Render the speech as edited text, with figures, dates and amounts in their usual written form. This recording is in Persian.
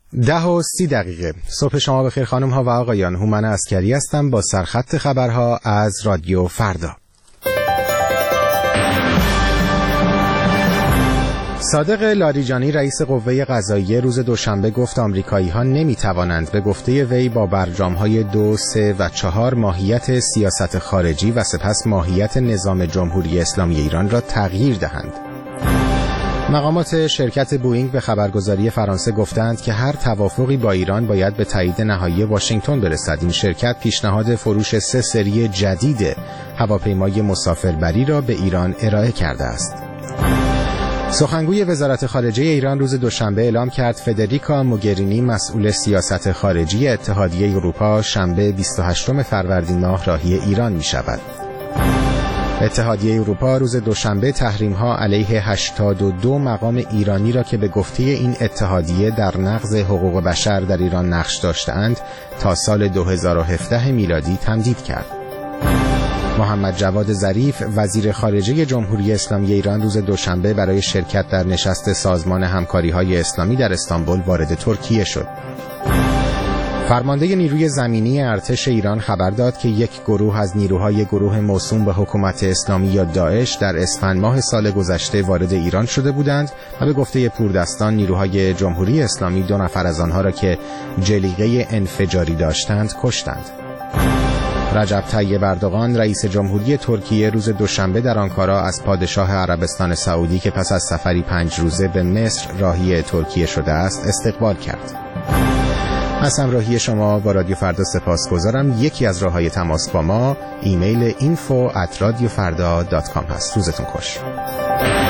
10:30 صبح شما بخیر خانم ها و آقایان. هومن عسکری هستم با سرخط خبرها از رادیو فردا. صادق لاریجانی رئیس قوه قضاییه روز دوشنبه گفت آمریکایی‌ها نمی‌توانند به گفته وی با برجام‌های 2، 3 و 4 ماهیت سیاست خارجی و سپس ماهیت نظام جمهوری اسلامی ایران را تغییر دهند. مقامات شرکت بوئینگ به خبرگزاری فرانسه گفتند که هر توافقی با ایران باید به تایید نهایی واشنگتن برسد. این شرکت پیشنهاد فروش 3 سری جدید هواپیمای مسافربری را به ایران ارائه کرده است. سخنگوی وزارت خارجه ایران روز دوشنبه اعلام کرد فدریکا موگرینی مسئول سیاست خارجی اتحادیه اروپا شنبه 28 فروردین ماه راهی ایران می شود. اتحادیه اروپا روز دوشنبه تحریم‌ها علیه 82 مقام ایرانی را که به گفته این اتحادیه در نقض حقوق بشر در ایران نقش داشته‌اند تا سال 2017 میلادی تمدید کرد. محمد جواد ظریف وزیر خارجه جمهوری اسلامی ایران روز دوشنبه برای شرکت در نشست سازمان همکاری‌های اسلامی در استانبول وارد ترکیه شد. فرمانده نیروی زمینی ارتش ایران خبر داد که یک گروه از نیروهای گروه موسوم به حکومت اسلامی یا داعش در اسفند ماه سال گذشته وارد ایران شده بودند و به گفته پوردستان نیروهای جمهوری اسلامی 2 نفر از آنها را که جلیقه انفجاری داشتند کشتند. رجب طیب اردوغان رئیس جمهوری ترکیه روز دوشنبه در آنکارا از پادشاه عربستان سعودی که پس از سفری 5 روزه به مصر راهی ترکیه شده است استقبال کرد. از همراهی شما با رادیو فردا سپاسگزارم. یکی از راه‌های تماس با ما ایمیل info@radiofarda.com هست. روزتون خوش.